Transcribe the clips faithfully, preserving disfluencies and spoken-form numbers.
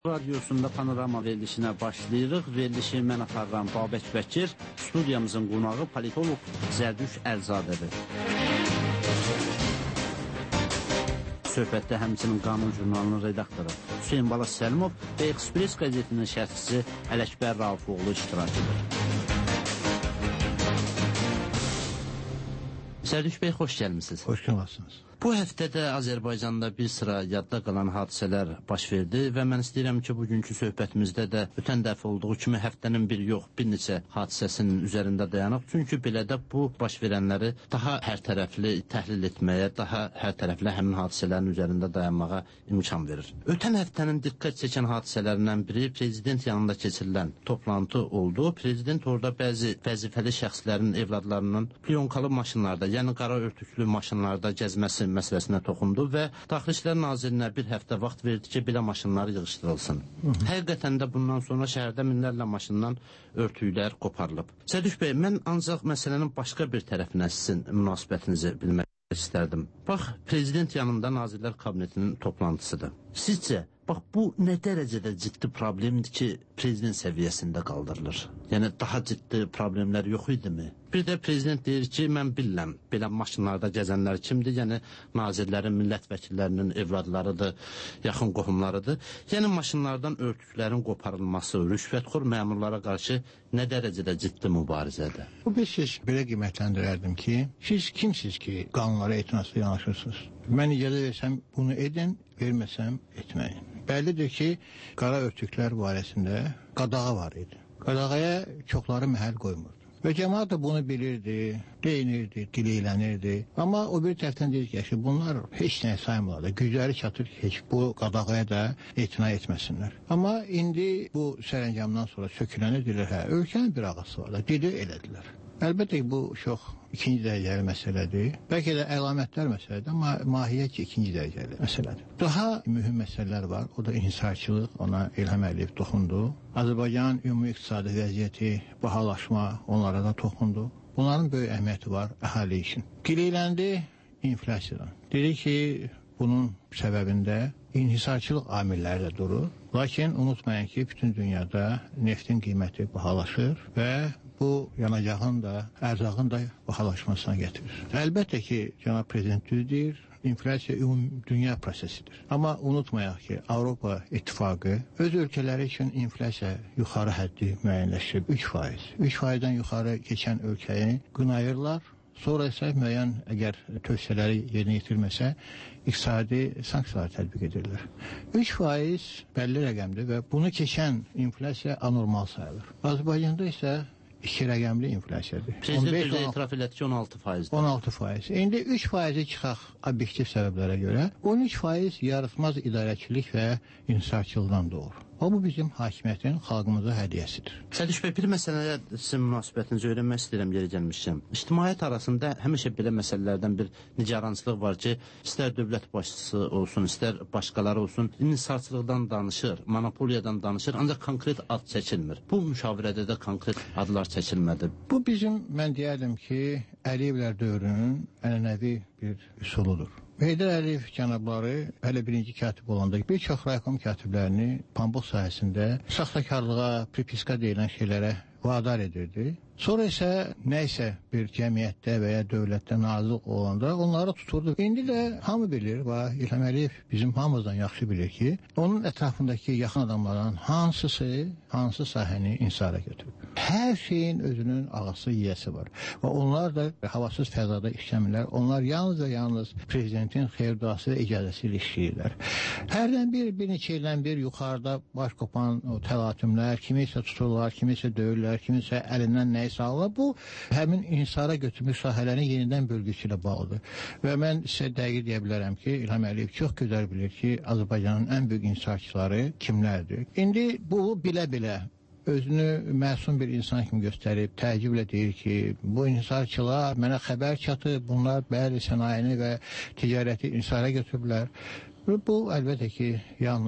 Radyosunda panorama verilişinə başlayırıq. Verilişi mən aparıram Babək Bəkir, studiyamızın qonağı politolog Zərdüş Əlzadədir. Söhbətdə həmçinin Qanun jurnalının redaktoru Hüseyin Bala Səlimov və Express qəzetinin şərhçisi Ələkbər Raufoğlu iştirak edir. Zərdüş bəy, xoş gəlmişsiniz. Xoş gəlmişsiniz. Bu həftədə Azərbaycanda bir sıra yadda qalan hadisələr baş verdi və mən istəyirəm ki, bugünkü söhbətimizdə də ötən dəfə olduğu kimi həftənin bir yox, bir neçə hadisəsinin üzərində dayanaq. Çünki belə də bu baş verənləri daha hər tərəfli təhlil etməyə, daha hər tərəfli həmin hadisələrin üzərində dayanmağa imkan verir. Ötən həftənin diqqət çəkən hadisələrindən biri prezident yanında keçirilən toplantı oldu. Prezident orada bəzi vəzifəli şəxslərin evladlarının plyonkalı maşınlarda, yəni qara örtüklü maşınlarda gəzməsi məsələsinə toxundu və Daxili İşlər Nazirinə bir həftə vaxt verdi ki, belə maşınları yığışdırılsın. Hı -hı. Həqiqətən də bundan sonra şəhərdə minlərlə maşından örtüklər qoparılıb. Sədüş bəy, mən ancaq məsələnin başqa bir tərəfinə sizin münasibətinizi bilmək istərdim. Bax, prezident yanında Nazirlər Kabinetinin toplantısıdır. Sizcə, bax, bu nə dərəcədə ciddi problemdir ki, prezident səviyyəsində qaldırılır? Yəni, daha ciddi problemlər yox idimi? Bir də prezident deyir ki, mən bilirəm, belə maşınlarda gəzənlər kimdir? Yəni, nazirlərin, millət vəkillərinin evladlarıdır, yaxın qohumlarıdır. Yəni, maşınlardan örtüklərin qoparılması, rüşvətxor məmurlara qarşı nə dərəcədə ciddi mübarizədir? Bu bir siz belə qiymətləndirərdim ki, siz kimsiniz ki, qanunlara etinaslı yanaşırsınız? Mən icazə versəm, bunu edin, verməsəm, etməyin. Bəllidir ki, qara örtüklər barəsində qadağa var idi. Qadağaya çoxları məhəl qoymurdu. Və cəmaat da bunu bilirdi, deyinirdi, dileylənirdi. Amma o bir tərəfdən deyir ki, bunlar heç nəyə saymırlar da, gücləri çatır ki, heç bu qadağaya da etina etməsinlər. Amma indi bu sərəncamdan sonra sökülənə deyirlər, hə, ölkənin bir ağası var da, dedi elədilər. Əlbəttə ki, bu çox ikinci dərəcəli məsələdir. Bəlkə də əlamətlər məsələdir, amma mahiyyət ki, ikinci dərəcəli məsələdir. Daha mühüm məsələlər var, o da inhisarçılıq, ona İlham Əliyev toxundu. Azərbaycanın ümumi iqtisadi vəziyyəti, bahalaşma, onlara da toxundu. Bunların böyük əhəmiyyəti var əhali üçün. Dileyləndi inflasiyadan. Dedi ki, bunun səbəbində inhisarçılıq amilləri də durur. Lakin unutmayın ki, bütün dünyada neftin qiyməti bahalaşır və bu yanacağın da, ərzağın da bahalaşmasına gətirir. Əlbəttə ki, cənab prezident düz deyir, inflasiya ümumi dünya prosesidir. Amma unutmayaq ki, Avropa İttifaqı öz ölkələri üçün inflasiya yuxarı həddi müəyyənləşdirib üç faiz. üç faizdən yuxarı keçən ölkəni qınayırlar. Sonra isə müəyyən əgər tövsiyələri yerinə yetirməsə, iqtisadi sanksiyalar tətbiq edirlər. üç faiz bəlli rəqəmdir və bunu keçən inflasiya anormal sayılır. Azərbaycanda isə iki rəqəmli inflasiyadır. Prezident özü etiraf elədi ki, on altı faizdir. on altı faiz. İndi üç faizi çıxaq obyektiv səbəblərə görə, on üç faiz yarıtmaz idarəçilik və inhisarçılıqdan doğur. O, bu bizim hakimiyyətin xalqımıza hədiyyəsidir. Sədüş bəy, bir məsələyə sizin münasibətinizi öyrənmək istəyirəm, yeri gəlmişəm. İctimaiyyət arasında həmişə belə məsələlərdən bir nigarançılıq var ki, istər dövlət başçısı olsun, istər başqaları olsun, inhisarçılıqdan danışır, monopoliyadan danışır, ancaq konkret ad çəkilmir. Bu müşavirədə də konkret adlar çəkilmədi. Bu bizim, mən deyərdim ki, Əliyevlər dövrünün ənənəvi bir üsuludur. Heydər Əliyev cənabları hələ birinci katib olanda bir çox raykom katiblərini pambıq sahəsində saxtakarlığa, pripiska deyilən şeylərə vadar edirdi. Sonra isə nəysə bir cəmiyyətdə və ya dövlətdə nazirlik olanda onları tuturdu. İndi də hamı bilir və İlham Əliyev bizim hamımızdan yaxşı bilir ki, onun ətrafındakı yaxın adamlardan hansısı, hansı sahəni insara götürür. Hər şeyin özünün ağası, yiyəsi var. Və onlar da havasız fəzada işləmirlər. Onlar yalnız və yalnız prezidentin xeyir duası və icazəsi ilə işləyirlər. Hərdən bir, bir neçə ildən bir yuxarıda baş qopan o təlatümlər, kimisə tuturlar, kimisə döyürlər, kimisə əlindən nəyə sağlar. Bu, həmin insara götürmüş sahələrin yenidən bölgüsü ilə bağlıdır. Və mən sizə dəqiq deyə bilərəm ki, İlham Əliyev çox gözəl bilir ki, Azərbaycanın ən böyük insarçıları kimlərdir. İndi bu bilə-bilə özünü məsum bir insan kimi göstərib, təəccüblə deyir ki, bu insarçılar mənə xəbər çatıb, bunlar bəzi sənayeni və ticarəti insara götürüblər. Bu, əlbəttə ki, yalnız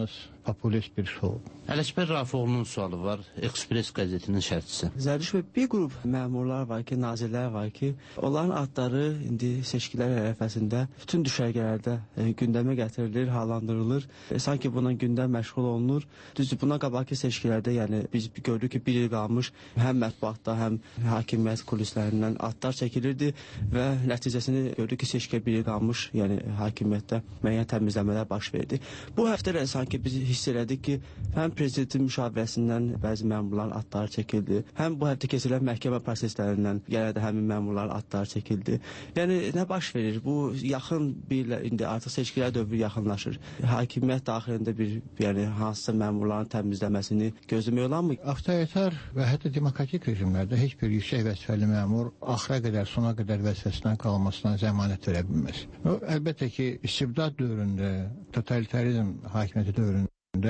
populist bir sual. Ələkbər Rafiqoğlu'nun sualı var. Ekspres qəzetinin şərhçisi. Zərdiş bəy, bir qrup məmurlar var ki, nazirlər var ki, onların adları indi seçkilər ərəfəsində bütün düşərgələrdə e, gündəmə gətirilir, hallandırılır. E, sanki buna gündəm məşğul olunur. Düzdür, buna qabaqki seçkilərdə, yəni biz gördük ki, bir il qalmış həm mətbuatda, həm hakimiyyət kulislərindən adlar çəkilirdi və nəticəsini gördük ki, seçkiyə bir il qalmış, yəni hakimiyyətdə müəyyən təmizləmələr baş verdi. Bu həftə də sanki biz hiss elədik ki, həm prezidentin müşavirəsindən bəzi məmurların adları çəkildi, həm bu həftə keçirilən məhkəmə proseslərindən yenə də həmin məmurların adları çəkildi. Yəni nə baş verir? Bu yaxın bir indi artıq seçkilər dövrü yaxınlaşır. Hakimiyyət daxilində bir yəni hansısa məmurların təmizləməsini gözləmək olarmı? Avtoritar və hətta demokratik rejimlərdə heç bir yüksək vəzifəli məmur axıra qədər, sona qədər vəzifəsindən qalmasına zəmanət verə bilməz. O, əlbəttə ki, istibdad dövründə, totalitarizm hakimiyyəti dövründə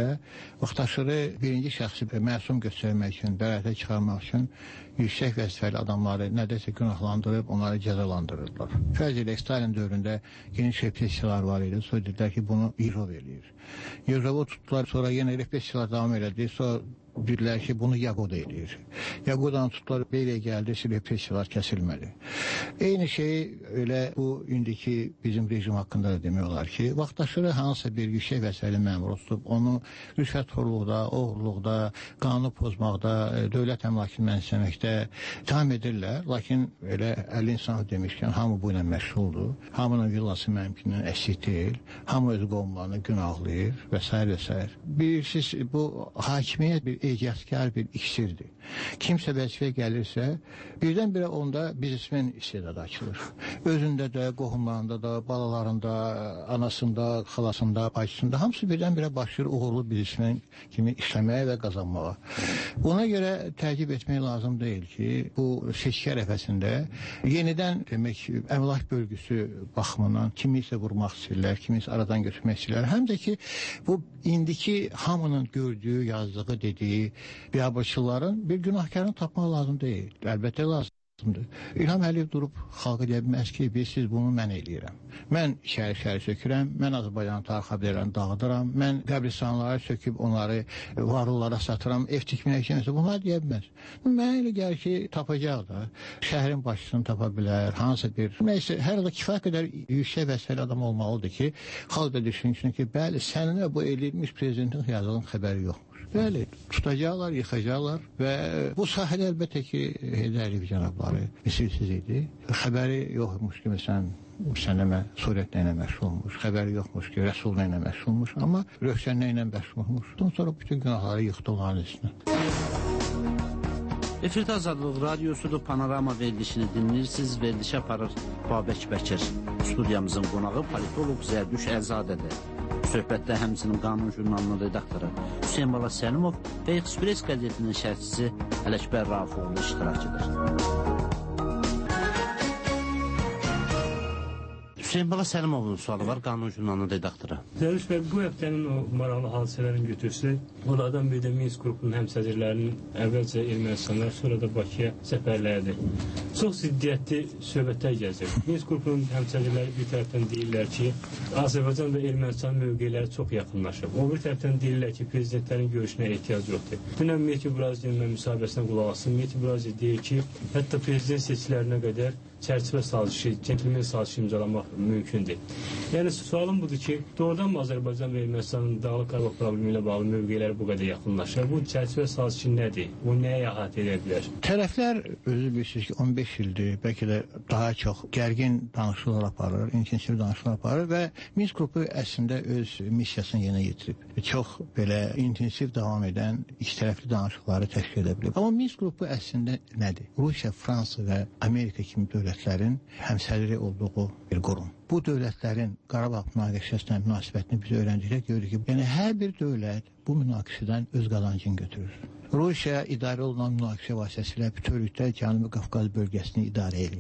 vaxtaşırı birinci şəxsi məsum göstərmək üçün, bərətə çıxarmaq üçün yüksək vəzifəli adamları nədəsə günahlandırıb, onları cəzalandırırlar. Fərz ilə Stalin dövründə geniş repressiyalar var idi. Sonra dedilər ki, bunu Yezov eləyir. Yezovu tutdular, sonra yenə repressiyalar davam elədi. Sonra dedilər ki, bunu Yagoda eləyir. Yagodan tutdular, belə gəldi, repressiyalar kəsilmədi. Eyni şey elə bu indiki bizim rejim haqqında da demək olar ki, vaxtaşırı hansısa bir yüksək vəzifəli məmur tutub, onu rüşvətxorluqda, oğurluqda, qanunu pozmaqda, dövlət əmlakını mənimsəməkdə tam edirlər. Lakin elə əlli insan demişkən, hamı bu ilə məşğuldur. Hamının villası mənimkindən əsik deyil. Hamı öz qovumlarını günahlayır və s. və s. Bilirsiniz, bu hakimiyyət bir ecazkar bir iksirdir. Kimsə vəzifəyə gəlirsə, birdən-birə onda biznesmen istedadı açılır. Özündə də, qohumlarında da, balalarında, anasında, xalasında, bacısında, hamısı birdən-birə başlayır uğurlu biznesmen kimi işləməyə və qazanmağa. Buna görə təqib etmək lazım deyil ki, bu seçki ərəfəsində yenidən demək, əmlak bölgüsü baxımından kimisə vurmaq istəyirlər, kimisə aradan götürmək istəyirlər. Həm də ki, bu indiki hamının gördüyü, yazdığı, dediyi biabırçıların bir günahkarını tapmaq lazım deyil. Əlbəttə lazımdır. İlham Əliyev durub xalqa deyə bilməz ki, biz siz bunu mən eləyirəm. Mən şəhər-şəhər sökürəm, mən Azərbaycanın tarix abidələrini dağıdıram, mən qəbristanları söküb onları varlılara satıram, ev tikmək üçün, bunlar deyə bilməz. Mənə elə gəlir ki, tapacaq da, şəhərin başçısını tapa bilər, hansısa bir, neysə, hər halda kifayət qədər yüksək vəzifəli adam olmalıdır ki, xalq da düşünsün ki, bəli, səninlə bu eləyilmiş prezidentin xəyalının xəbəri yoxdur. Bəli, tutacaqlar, yıxacaqlar və bu sahədə əlbəttə ki, Heydər Əliyev cənabları misilsiz idi. Xəbəri yoxmuş ki, məsələn, sənəmə surətlə ilə məşğul olmuş, xəbəri yoxmuş ki, rəsulla ilə məşğul olmuş, amma röhsənlə ilə məşğul olmuş. Ondan sonra bütün günahları yıxdı onların üstünə. Efirdə Azadlıq Radiosudur, Panorama verilişini dinləyirsiniz, verilişə aparır Babək Bəkir. Studiyamızın qonağı politolog Zərdüş Ərzadədir. Söhbətdə həmçinin Qanun jurnalının redaktoru Hüseyin Bala Səlimov və Ekspres qəzetinin şərhçisi Ələkbər Rafiqoğlu iştirakçıdır. Hüseyin Bala Səlimovun sualı var, Qanun jurnalının redaktoru. Zərif bəy, bu həftənin o maraqlı hadisələrin götürsü, onlardan biri də Minsk qrupunun həmsədrlərinin əvvəlcə Ermənistanlar, sonra da Bakıya səfərlərdir. Çox ziddiyyətli söhbətlər gəzir. Minsk qrupunun həmsədrləri bir tərəfdən deyirlər ki, Azərbaycan və Ermənistan mövqeləri çox yaxınlaşıb. O bir tərəfdən deyirlər ki, prezidentlərin görüşünə ehtiyac yoxdur. Dünən Mehdi Burazicinin müsahibəsinə qulaq asın. Mehdi Burazici deyir ki, hətta prezident seçkilərinə qədər çərçivə sazişi, centlmen sazişi imzalamaq mümkündür. Yəni, sualım budur ki, doğrudan mı Azərbaycan və Ermənistanın Dağlıq Qarabağ problemi ilə bağlı mövqeləri bu qədər yaxınlaşır? Bu çərçivə sazişi nədir? Bu nəyə əhatə edə bilər? Tərəflər, özü bilirsiniz ki, on beş ildir, bəlkə də daha çox gərgin danışıqlar aparır, intensiv danışıqlar aparır və Minsk qrupu əslində öz missiyasını yenə yetirib. Çox belə intensiv davam edən iki tərəfli danışıqları təşkil edə bilib. Amma Minsk qrupu əslində nədir? Rusiya, Fransa və Amerika kimi dövlətlərin həmsədri olduğu bir qurum. Bu dövlətlərin Qarabağ münaqişəsinə münasibətini biz öyrəndikdə görürük ki, yəni hər bir dövlət bu münaqişədən öz qazancını götürür. Rusiya idarə olunan münaqişə vasitəsilə bütövlükdə Cənubi Qafqaz bölgəsini idarə edir.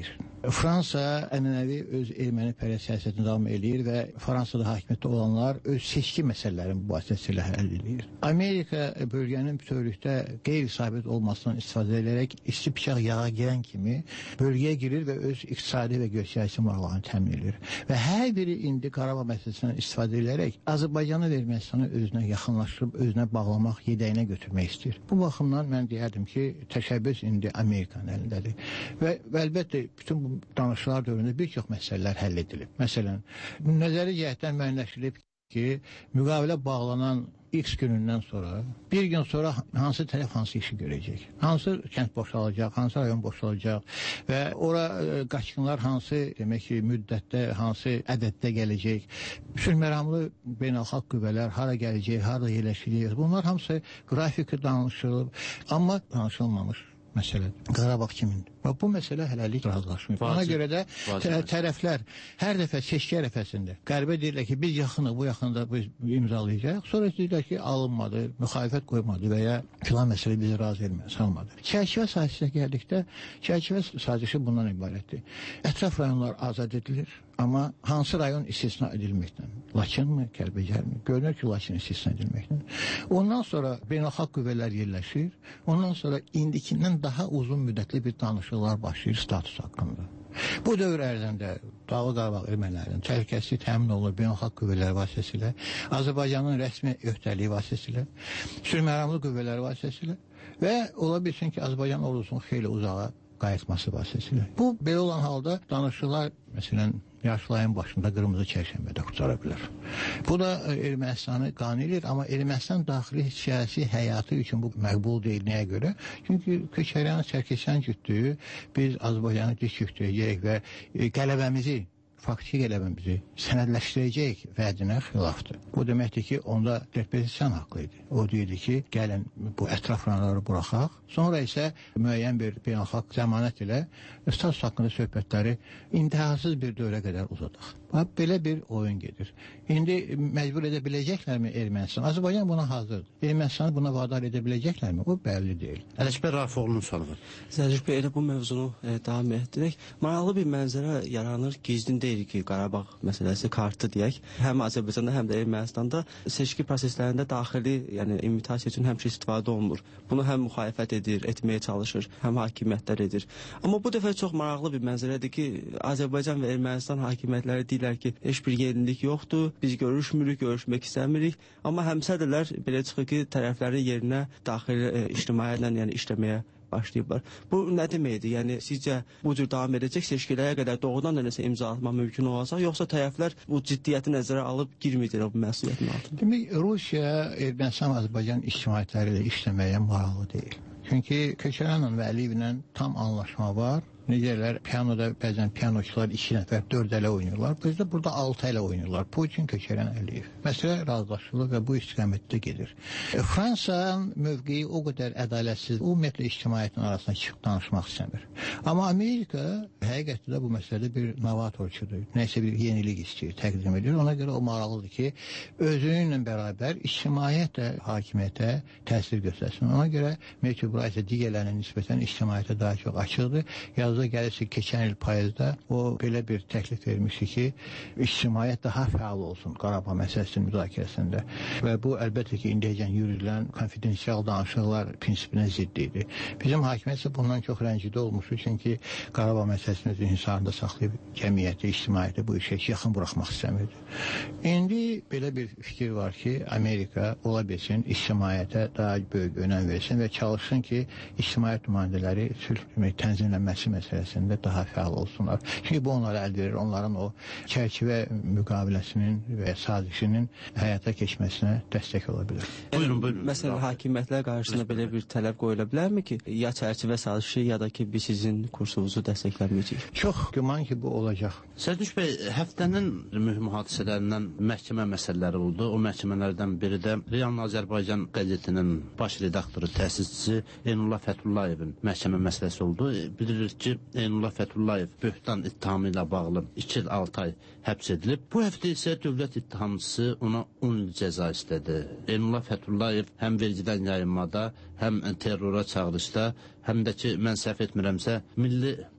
Fransa ənənəvi öz erməni-pərəst siyasətini davam edir və Fransada hakimiyyətdə olanlar öz seçki məsələlərini bu vasitəsilə həll edir. Amerika bölgənin bütövlükdə qeyri-sabit olmasından istifadə edərək isti bıçaq yağa girən kimi bölgəyə girir və öz iqtisadi və geosiyasi maraqlarını təmin edir. Və hər biri indi Qarabağ məsələsindən istifadə edərək Azərbaycanı və Ermənistanı özünə yaxınlaşdırıb, özünə bağlamaq, yedəyinə götürmək istəyir. Bu baxımdan mən deyərdim ki, təşəbbüs indi Amerikanın əlindədir. Və, və əlbəttə bütün bu danışıqlar dövründə bir çox məsələlər həll edilib. Məsələn, nəzəri cəhətdən müəyyənləşdirilib ki, müqavilə bağlanan X günündən sonra, bir gün sonra hansı tərəf hansı işi görəcək, hansı kənd boşalacaq, hansı rayon boşalacaq və ora qaçqınlar hansı demək ki, müddətdə, hansı ədəddə gələcək, sülhməramlı beynəlxalq qüvvələr hara gələcək, harada yerləşəcək, bunlar hamısı qrafiki danışılıb, amma danışılmamış məsələ Qarabağ kimindir? Və bu məsələ hələlik razılaşmıyor. Ona görə də tə tərəflər hər dəfə seçki ərəfəsində qərbə deyirlər ki, biz yaxınıq, bu yaxında biz imzalayacaq. Sonra deyirlər ki, alınmadı, müxalifət qoymadı və ya filan məsələ bizi razı etməyə salmadı. Çərçivə sahəsinə gəldikdə, çərçivə sazişi bundan ibarətdir. Ətraf rayonlar azad edilir, amma hansı rayon istisna edilməkdən? Laçın mı, Kəlbəcər mi? Görünür ki, Laçın istisna edilməkdən. Ondan sonra beynəlxalq qüvvələr yerləşir. Ondan sonra indikindən daha uzun müddətli bir danışıqlar başlayır status haqqında. Bu dövr ərzində Dağlıq Qarabağ ermənilərinin təhlükəsizliyi təmin olunur beynəlxalq qüvvələr vasitəsilə, Azərbaycanın rəsmi öhdəliyi vasitəsilə, sülhməramlı qüvvələr vasitəsilə və ola bilsin ki, Azərbaycan ordusunun xeyli uzağa qayıtması vasitəsilə. Bu, belə olan halda danışıqlar, məsələn, yaşlı ayın başında qırmızı çərşənbədə qurtara bilər. Bu da Ermənistanı qane edir, amma Ermənistan daxili siyasi həyatı üçün bu məqbul deyil. Nəyə görə? Çünki Köçəryan, Çərkesyan cütlüyü biz Azərbaycanı diş yükləyəcək və qələbəmizi faktiki qələbəmizi sənədləşdirəcək vədinə xilafdır. Bu deməkdir ki, onda Depozisyan haqlı idi. O deyirdi ki, gəlin bu ətraf rayonları buraxaq, sonra isə müəyyən bir beynəlxalq zəmanət ilə status haqqında söhbətləri intihasız bir dövrə qədər uzadaq. Belə bir oyun gedir. İndi məcbur edə biləcəklərmi Ermənistan? Azərbaycan buna hazırdır. Ermənistanı buna vadar edə biləcəklərmi? O bəlli deyil. Ələkbər Rafiqoğlu'nun sualı var. Səlcuq bəy, elə bu mövzunu e, davam etdirək. Maraqlı bir mənzərə yaranır. Gizlin deyil ki, Qarabağ məsələsi kartı deyək. Həm Azərbaycanda, həm də Ermənistanda seçki proseslərində daxili, yəni imitasiya üçün həmişə istifadə olunur. Bunu həm müxalifət edir, etməyə çalışır, həm hakimiyyətlər edir. Amma bu dəfə çox maraqlı bir mənzərədir ki, Azərbaycan və Ermənistan hakimiyyətləri deyirlər ki, heç bir yenilik yoxdur, biz görüşmürük, görüşmək istəmirik. Amma həmsədrlər belə çıxır ki, tərəflərin yerinə daxili e, ictimaiyyətlə yəni işləməyə başlayıblar. Bu nə deməkdir? Yəni sizcə bu cür davam edəcək seçkilərə qədər doğrudan da nəsə imza atmaq mümkün olacaq, yoxsa tərəflər bu ciddiyyəti nəzərə alıb girməyəcəklər bu məsuliyyətin altına? Demək, Rusiya, Ermənistan, Azərbaycan ictimaiyyətləri ilə işləməyə maraqlı deyil. Çünki Köçəryanla və Əliyevlə tam anlaşma var. Necələr, pianoda bəzən pianoçular iki nəfər, dörd ələ oynayırlar. Bizdə burada altı ələ oynayırlar. Putin, Köçəryan, Əliyev. Məsələ razılaşılır və bu istiqamətdə gedir. E, Fransanın mövqeyi o qədər ədalətsiz, ümumiyyətlə ictimaiyyətin arasında çıxıb danışmaq istəmir. Amma Amerika həqiqətdə də bu məsələdə bir novatorçudur. Nəysə bir yenilik istəyir, təqdim edir. Ona görə o maraqlıdır ki, özünlə bərabər ictimaiyyət də hakimiyyətə təsir göstərsin. Ona görə Meçhul Buraysə digərlərinin nisbətən ictimaiyyətə daha çox açıqdır. Yazda gəlirsə, keçən il payızda o belə bir təklif vermişdi ki, ictimaiyyət daha fəal olsun Qarabağ məsələsinin müzakirəsində. Və bu, əlbəttə ki, indiyəcən yürüdülən konfidensial danışıqlar prinsipinə ziddi idi. Bizim hakimiyyət isə bundan çox rəncidə olmuşdu, çünki Qarabağ məsələsini öz inhisarında saxlayıb cəmiyyəti, ictimaiyyəti bu işə yaxın buraxmaq istəmirdi. İndi belə bir fikir var ki, Amerika ola bilsin, ictimaiyyətə daha böyük önəm versin və çalışsın ki, ictimaiyyət nümayəndələri sülh tənzimlənməsi məsələsində daha fəal olsunlar. Çünki bu onları əldə verir, onların o çərçivə müqaviləsinin və sazişinin həyata keçməsinə dəstək ola bilər. Buyurun, buyurun. Məsələn, hakimiyyətlər qarşısında belə bir tələb qoyula bilərmi ki, ya çərçivə sazişi, ya da ki, biz sizin kursunuzu dəstəkləməyəcəyik? Çox güman ki, bu olacaq. Sərduş bəy, həftənin mühüm hadisələrindən məhkəmə məsələləri oldu. O məhkəmələrdən biri də Real Azərbaycan qəzetinin baş redaktoru, təsisçisi Eynullah Fətullayevin məhkəmə məsələsi oldu. Bildirilir ki, Eynullah Fəthullayev böhtan ittihamı ilə bağlı iki il altı ay həbs edilib. Bu həftə isə dövlət ittihamçısı ona on il cəza istədi. Eynullah Fəthullayev həm vergidən yayınmada, həm terrora çağırışda, həm də ki, mən səhv etmirəmsə, milli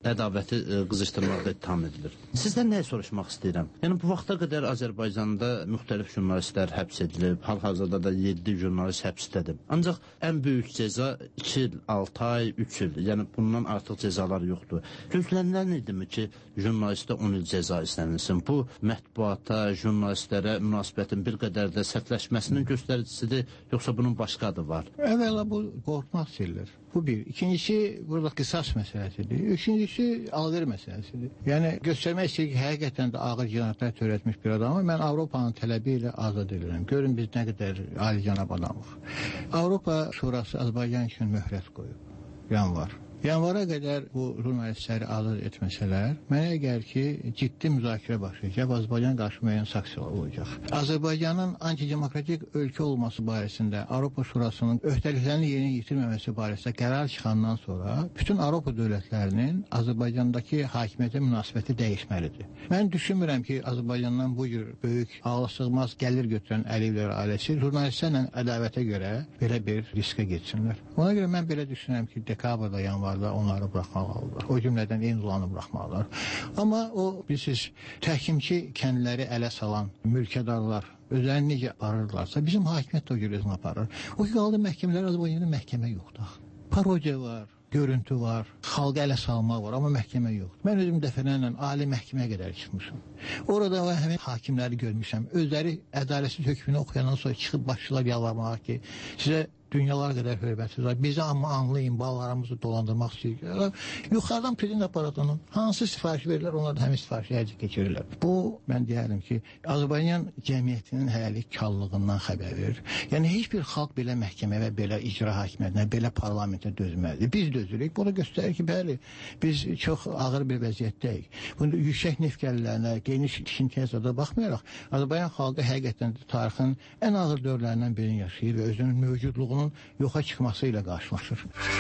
ədavəti e, qızışdırmaqda ittiham edilir. Sizdən nəyə soruşmaq istəyirəm? Yəni bu vaxta qədər Azərbaycanda müxtəlif jurnalistlər həbs edilib, hal-hazırda da yeddi jurnalist həbsdədir. Ancaq ən böyük cəza iki il, altı ay, üç il, yəni bundan artıq cəzalar yoxdur. Gözlənilən idimi ki, jurnalistə on il cəza istənilsin? Bu mətbuata, jurnalistlərə münasibətin bir qədər də sərtləşməsinin göstəricisidir, yoxsa bunun başqa adı var? Əvvəla bu qorxmaq sayılır. Bu bir. İkincisi burada qisas məsələsidir. Üçüncüsü alver məsələsidir. Yəni göstərmək istəyir ki, həqiqətən də ağır cinayətlər törətmiş bir adamı mən Avropanın tələbi ilə azad edirəm. Görün biz nə qədər alicənab adamıq. Avropa Şurası Azərbaycan üçün möhlət qoyub. Yanvar. Yanvara qədər bu jurnalistləri azad etməsələr, mənə gəlir ki, ciddi müzakirə başlayacaq, Azərbaycan qarşı müəyyən sanksiyalar olacaq. Azərbaycanın antidemokratik ölkə olması barəsində Avropa Şurasının öhdəliklərini yerinə yetirməməsi barəsində qərar çıxandan sonra bütün Avropa dövlətlərinin Azərbaycandakı hakimiyyətə münasibəti dəyişməlidir. Mən düşünmürəm ki, Azərbaycandan bu cür böyük ağlasığmaz gəlir götürən Əliyevlər ailəsi jurnalistlərlə ədavətə görə belə bir riskə getsinlər. Ona görə mən belə düşünürəm ki, dekabrda, yanvarda onları buraxmalıdırlar. O cümlədən Eynulanı buraxmalıdırlar. Amma o, bilirsiniz, təhkimçi kəndləri ələ salan mülkədarlar özlərini necə aparırlarsa, bizim hakimiyyət də o cür özünü aparır. O ki, qaldı məhkəmələr, Azərbaycanda məhkəmə yoxdur. Parodiya var, görüntü var, xalqa ələ salmaq var, amma məhkəmə yoxdur. Mən özüm dəfələrlə ali məhkəməyə qədər çıxmışım. Orada o həmin hakimləri görmüşəm. Özləri ədalətsiz hökmünü oxuyandan sonra çıxıb başlayırlar yalvarmağa ki, sizə dünyalar qədər hörmətsiz var. Bizi amma anlayın, balalarımızı dolandırmaq istəyirlər. Yuxarıdan prezident aparatının hansı sifariş verirlər, onlar da həmin sifarişi həyata keçirirlər. Bu, mən deyərəm ki, Azərbaycan cəmiyyətinin hələlik kallığından xəbər verir. Yəni, heç bir xalq belə məhkəmə və belə icra hakimiyyətinə, belə parlamentə dözməlidir. Biz dözürük. Bu da göstərir ki, bəli, biz çox ağır bir vəziyyətdəyik. Bunu yüksək neft gəlirlərinə, geniş tikintiyə zada baxmayaraq, Azərbaycan xalqı həqiqətən tarixin ən ağır dövrlərindən birini yaşayır və özünün mövcudluğunu yoxa çıxması ilə qarşılaşır.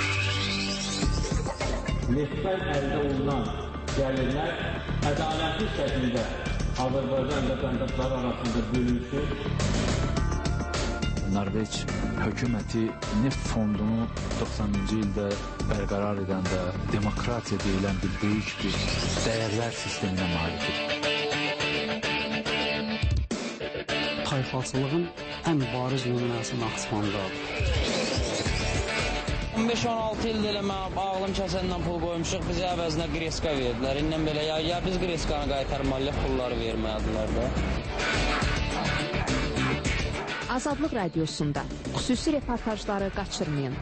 Neftdən əldə olunan gəlirlər ədalətli şəkildə Azərbaycan vətəndaşları arasında bölünsün. Norveç hökuməti neft fondunu doxsanıncı ildə bərqərar edəndə demokratiya deyilən bir böyük bir dəyərlər sisteminə malikdir. Tayfaçılığın ən bariz nümunəsi Naxçıvandadır. on beş on altı ildə elə mən ağlım kəsəndən pul qoymuşuq, bizə əvəzinə qreska verdilər. İndən belə ya, ya biz qreskanı qaytarmalıyıq, pulları verməyədilər də. Azadlıq Radiosunda xüsusi reportajları qaçırmayın.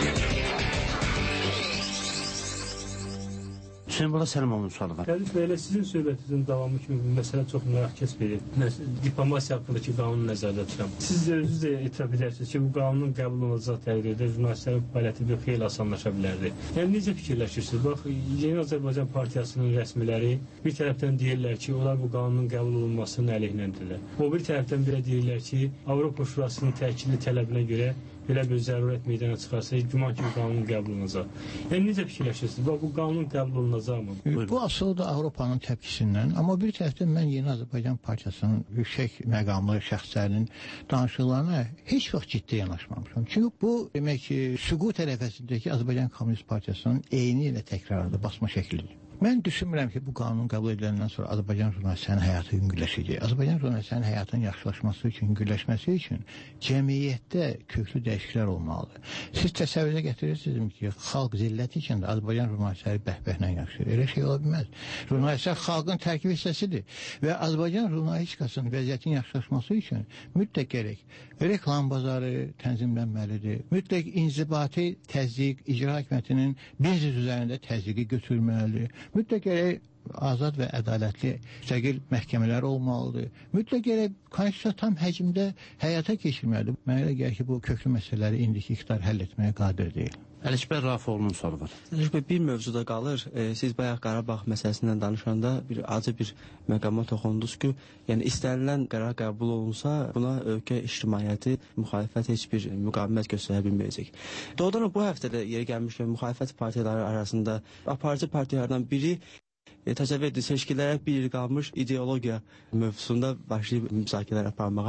Hüseyin Bala Səlimovun sualı var. Qədir bəy, sizin söhbətinizin davamı kimi bu məsələ çox mürakkəs verir. Diplomasiya haqqındakı qanunu nəzərdə tuturam. Siz özünüz də etiraf edərsiniz ki, bu qanunun qəbul olunacağı təqdirdə jurnalistlərin fəaliyyəti bir xeyli asanlaşa bilərdi. Yəni, necə fikirləşirsiniz? Bax, Yeni Azərbaycan Partiyasının rəsmiləri bir tərəfdən deyirlər ki, onlar bu qanunun qəbul olunmasının əleyhinədirlər. O bir tərəfdən belə deyirlər ki, Avropa Şurasının təkidli tələbinə görə belə bir zərurət meydana çıxarsa, güman ki, bu qanun qəbul olunacaq. Yəni, necə fikirləşirsiniz? Bax, bu qanun qəbul olunacaq mı? Buyurun. Bu asılı da Avropanın təpkisindən, amma bir tərəfdən mən Yeni Azərbaycan Partiyasının yüksək məqamlı şəxslərinin danışıqlarına heç vaxt ciddi yanaşmamışam. Çünki bu, demək ki, süqut ərəfəsindəki Azərbaycan Kommunist Partiyasının eyni ilə təkrarında basma şəklidir. Mən düşünmürəm ki, bu qanun qəbul ediləndən sonra Azərbaycan jurnalistlərinin həyatı yüngülləşəcək. Azərbaycan jurnalistlərinin həyatının yaxşılaşması üçün, yüngülləşməsi üçün cəmiyyətdə köklü dəyişikliklər olmalıdır. Siz təsəvvürə gətirirsiniz ki, xalq zilləti üçün də Azərbaycan jurnalistləri bəhbəhlə yaşayır. Elə şey ola bilməz. Jurnalistlər xalqın tərkib hissəsidir və Azərbaycan jurnalistikasının vəziyyətin yaxşılaşması üçün mütləq gərək reklam bazarı tənzimlənməlidir. Mütləq inzibati təzyiq, icra hakimiyyətinin biznes üzərində təzyiqi götürməlidir. Mütləq gərək azad və ədalətli müstəqil məhkəmələr olmalıdır. Mütləq gərək konstitusiya tam həcmdə həyata keçirməlidir. Mənə elə gəlir ki, bu köklü məsələləri indiki iqtidar həll etməyə qadir deyil. Əlişbər Rafoğlu'nun sualı var. Əlişbər, bir mövzuda qalır. E, siz bayaq Qarabağ məsələsindən danışanda bir acı bir məqama toxundunuz ki, yəni istənilən qərar qəbul olunsa, buna ölkə ictimaiyyəti, müxalifət heç bir müqavimət göstərə bilməyəcək. Doğrudan bu həftədə yeri gəlmişkən müxalifət partiyaları arasında aparıcı partiyalardan biri E, təsəvvür edin, seçkilərə bir il qalmış ideologiya mövzusunda başlayıb müzakirələr aparmağa.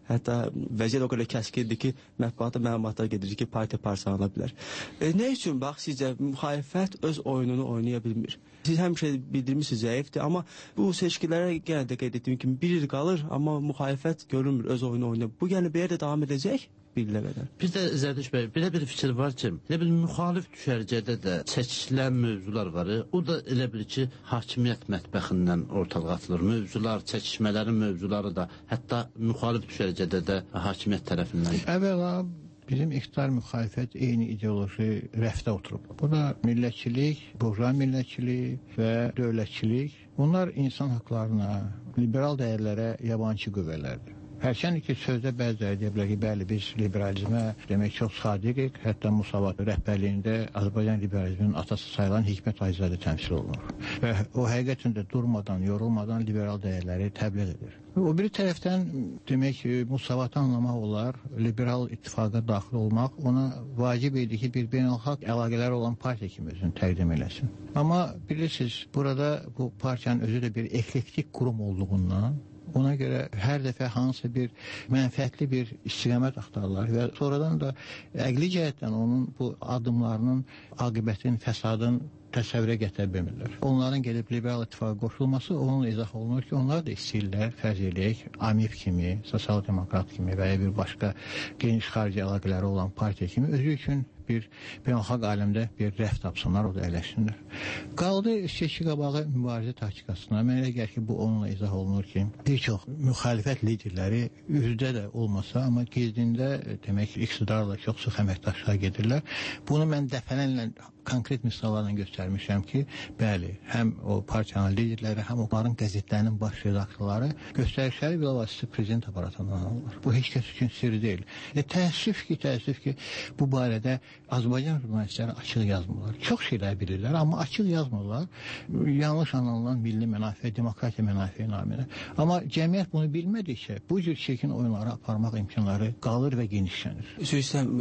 Hətta vəziyyət o qədər kəskindir ki, mətbuatda məlumatlar gedir ki, partiya parçalana bilər. E, nə üçün bax sizcə müxalifət öz oyununu oynaya bilmir? Siz həmişə bildirmişsiniz zəifdir, amma bu seçkilərə yenə də qeyd etdiyim kimi bir il qalır, amma müxalifət görünmür öz oyunu oynayır. Bu yəni belə də davam edəcək? Bir Bizdə Zərdiş bəy, belə bir fikir var ki, elə bir müxalif düşərgədə də çəkişilən mövzular var. O da elə bir ki, hakimiyyət mətbəxindən ortalığa atılır. Mövzular, çəkişmələrin mövzuları da hətta müxalif düşərgədə də hakimiyyət tərəfindən. Əvvəla bizim iqtidar müxalifət eyni ideoloji rəfdə oturub. Bu da millətçilik, burjuva millətçilik və dövlətçilik. Bunlar insan haqlarına, liberal dəyərlərə yabancı qüvvələrdir. Hərçənd ki, sözdə bəziləri deyə bilər ki, bəli, biz liberalizmə demək çox sadiqik, hətta Musavat rəhbərliyində Azərbaycan liberalizminin atası sayılan Hikmət Ayzadə təmsil olunur. Və o həqiqətən də durmadan, yorulmadan liberal dəyərləri təbliğ edir. O bir tərəfdən demək ki, Musavatı anlamaq olar, liberal ittifaqa daxil olmaq ona vacib idi ki, bir beynəlxalq əlaqələr olan partiya kimi özünü təqdim eləsin. Amma bilirsiniz, burada bu partiyanın özü də bir eklektik qurum olduğundan ona görə hər dəfə hansısa bir mənfəətli bir istiqamət axtarırlar və sonradan da əqli cəhətdən onun bu addımlarının aqibətin, fəsadın təsəvvürə gətirə bilmirlər. Onların gedib liberal ittifaqa qoşulması onunla izah olunur ki, onlar da istəyirlər, fərz eləyək, AMİF kimi, sosial-demokrat kimi və ya bir başqa geniş xarici əlaqələri olan partiya kimi özü üçün bir beynəlxalq aləmdə bir rəf tapsınlar, o da ələşsinlər. Qaldı seçki qabağı mübarizə taktikasına. Mənə elə gəlir ki, bu onunla izah olunur ki, bir çox müxalifət liderləri üzdə də olmasa, amma gezdində demək ki, iqtidarla çox sıx əməkdaşlığa gedirlər. Bunu mən dəfələrlə konkret misallarla göstərmişəm ki, bəli, həm o partiyanın liderləri, həm onların qəzetlərinin baş redaktorları göstərişləri bilavasitə prezident aparatından alırlar. Bu heç kəs üçün sirri deyil. E, təəssüf ki, təəssüf ki, bu barədə Azərbaycan jurnalistləri açıq yazmırlar. Çox şeylər bilirlər, amma açıq yazmırlar. Yanlış anlanan milli mənafe, demokratiya mənafe naminə. Amma cəmiyyət bunu bilmədikcə, bu cür çirkin oyunları aparmaq imkanları qalır və genişlənir. Üzrsən,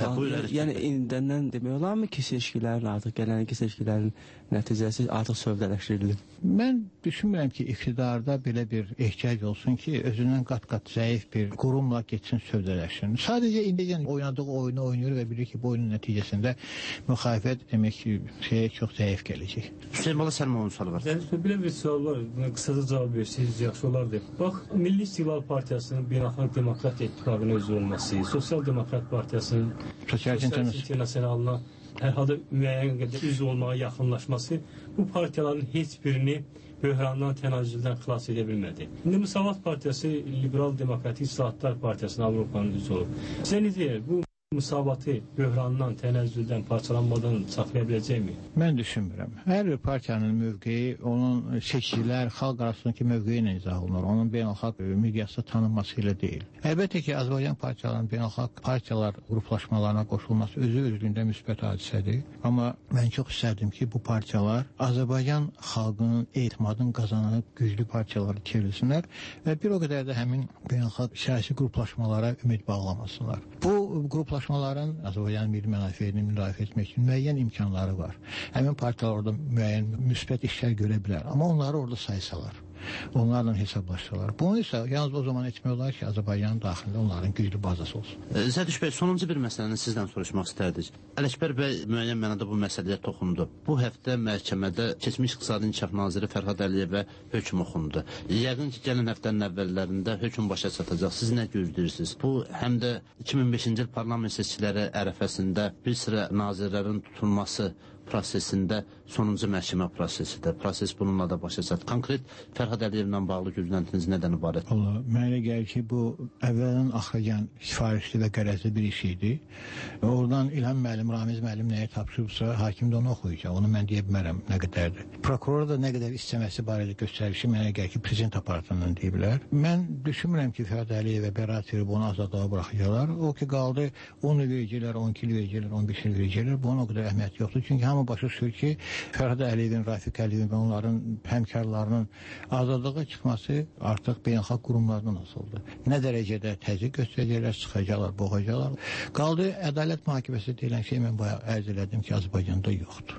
yəni indəndən demək olarmı ki, seçkilərin artıq gələnki seçkilərin nəticəsi artıq sövdələşdirilir? Mən düşünmürəm ki, iqtidarda belə bir ehtiyac olsun ki, özündən qat-qat zəif bir qurumla geçsin sövdələşsin. Sadəcə indicə oynadığı oyunu oynayır və bilir ki, bu oyunun nəticəsində müxalifət demək ki, şeyə çox zəif gələcək. Hüseyin Bala, sənin onun sualı var. Yəni, belə bir sual var, buna qısaca cavab versiniz, yaxşı olardı. Bax, Milli İstiqlal Partiyasının Beynəlxalq Demokrat İttifaqının üzvü olması, Sosial Demokrat Partiyasının Sosial İnternasionalına hər halda müəyyən qədər üzv olmağa yaxınlaşması bu partiyaların heç birini böhrandan, tənazüldən xilas edə bilmədi. İndi Musavat Partiyası Liberal Demokratik İslahatlar Partiyasının Avropanın üzvü olub. Sizə nə deyir? Bu Musavatı böhrandan, tənəzzüldən, parçalanmadan saxlaya biləcəkmi? Mən düşünmürəm. Hər bir partiyanın mövqeyi, onun seçicilər, xalq arasındakı mövqeyi ilə izah olunur. Onun beynəlxalq miqyasda tanınması ilə deyil. Əlbəttə ki, Azərbaycan partiyalarının beynəlxalq partiyalar qruplaşmalarına qoşulması özü özlüyündə müsbət hadisədir. Amma mən çox istərdim ki, bu partiyalar Azərbaycan xalqının etimadını qazanıb güclü partiyaları çevrilsinlər və bir o qədər də həmin beynəlxalq siyasi qruplaşmalara ümid bağlamasınlar. Bu qruplaşmaların Azərbaycanın milli mənafeyini müdafiə etmək üçün müəyyən imkanları var. Həmin partiyalar orada müəyyən müsbət işlər görə bilər, amma onları orada saysalar, onlarla hesablaşsalar. Bunu isə yalnız o zaman etmək olar ki, Azərbaycanın daxilində onların güclü bazası olsun. Zərdiş bəy, sonuncu bir məsələni sizdən soruşmaq istərdik. Ələkbər bəy müəyyən mənada bu məsələyə toxundu. Bu həftə məhkəmədə keçmiş İqtisadi İnkişaf Naziri Fərhad Əliyevə hökm oxundu. Yəqin ki, gələn həftənin əvvəllərində hökm başa çatacaq. Siz nə gözləyirsiniz? Bu, həm də iki min beşinci il parlament seçkiləri ərəfəsində bir sıra nazirlərin tutulması prosesində sonuncu məhkəmə prosesidir. Proses bununla da başa çatır. Konkret Fərhad Əliyevlə bağlı gözləntiniz nədən ibarət? Allah, mənə gəlir ki, bu əvvələn axıracan sifarişli və qərəzli bir iş idi. Oradan İlham müəllim, Ramiz müəllim nəyə tapşırıbsa, hakim də onu oxuyacaq. Onu mən deyə bilmərəm nə qədərdir. Prokuror da nə qədər istəməsi barədə göstərişi mənə gəlir ki, prezident aparatından deyiblər. Mən düşünmürəm ki, Fərhad Əliyevə bəraət verib onu azadlığa buraxacaqlar. O ki, qaldı on il verəcəklər, on iki il verəcəklər, on beş il verəcəklər. Bu ona o qədər əhəmiyyət yoxdur. Çünki hamı başa düşür ki, Fərhad Əliyevin, Rafiq Əliyevin və onların həmkarlarının azadlığa çıxması artıq beynəlxalq qurumlardan asıldı. Nə dərəcədə təzyiq göstərəcəklər, sıxacaqlar, boğacaqlar. Qaldı ədalət mühakiməsi deyilən şey mən bayağı ərz elədim ki, Azərbaycanda yoxdur.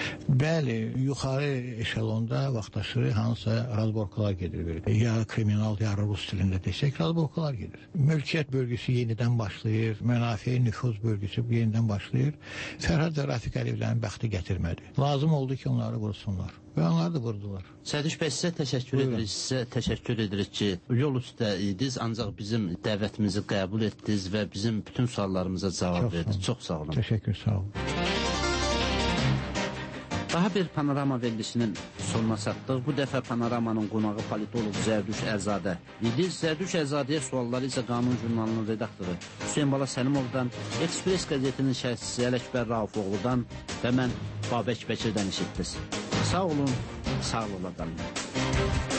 Bəli, yuxarı eşelonda vaxtaşırı hansısa razborkalar gedir. Ya kriminal, ya rus dilində desək, razborkalar gedir. Mülkiyyət bölgüsü yenidən başlayır, mənafi nüfuz bölgüsü yenidən başlayır. Fərhad və Rafiq Əliyevlərin bəxti gətirmədi. Lazım oldu ki, onları vursunlar. Və onları da vurdular. Sədiş bəy, sizə təşəkkür edirik, sizə təşəkkür edirik ki, yol üstə idiniz, ancaq bizim dəvətimizi qəbul etdiniz və bizim bütün suallarımıza cavab verdiniz. Çox sağ olun. Təşəkkür, sağ olun. Daha bir panorama verilişinin sonuna çatdıq. Bu dəfə panoramanın qonağı politolog Zərduş Ərzadə idi. Zərduş Ərzadəyə sualları isə Qanun jurnalının redaktoru Hüseyin Bala Səlimovdan, Ekspres qəzetinin şərhçisi Ələkbər Raufoğludan və mən Babək Bəkirdən eşitdiniz. Sağ olun, sağ olun.